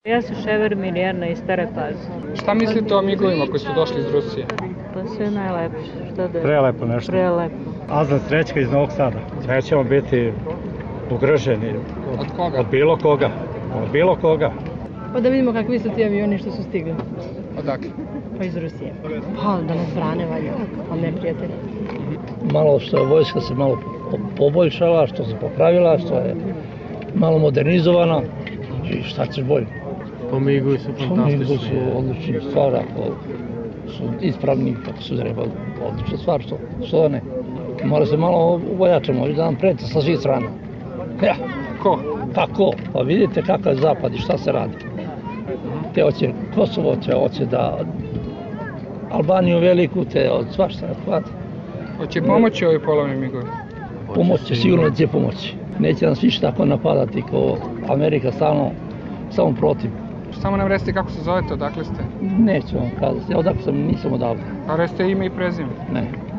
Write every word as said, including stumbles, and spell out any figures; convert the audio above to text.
Ja sam Šever Mirjana iz Stare Pazove. Šta mislite o migovima koji su došli iz Rusije? Pa sve najlepše. Što da je? Prelepo nešto. Prelepo. Azan Srećka iz Novog Sada. Nećemo biti ugroženi. Od, od koga? Od bilo koga. Od bilo koga. Pa da vidimo kakvi su ti avioni što su stigli. Odakle? Pa iz Rusije. Pa da nas brane valja, a ne prijatelja. Malo što je vojska se malo poboljšala, što se popravila, što je malo modernizovana i šta ćeš bolje. Pomigovi su fantastični. Pomigovi su odlični stvar, ako su ispravni, kako su treba, odlična stvar, što, što da ne. Mora se malo uvojačamo i da nam prete sa svih strana. Ja. Ko? Pa ko? Pa vidite kakav je zapad i šta se radi. Te hoće Kosovo, te hoće da Albaniju veliku, te od svašta ne hvata. Hoće pomoći ovi polovni migovi? Pomoći, sigurno da će pomoći. Neće nas više tako napadati kao Amerika, stalno, samo protiv. Samo nam recite kako se zovete, odakle ste? Neću vam kazati, ja odakle sam, nisam odavde. A recite ime i prezime. Ne.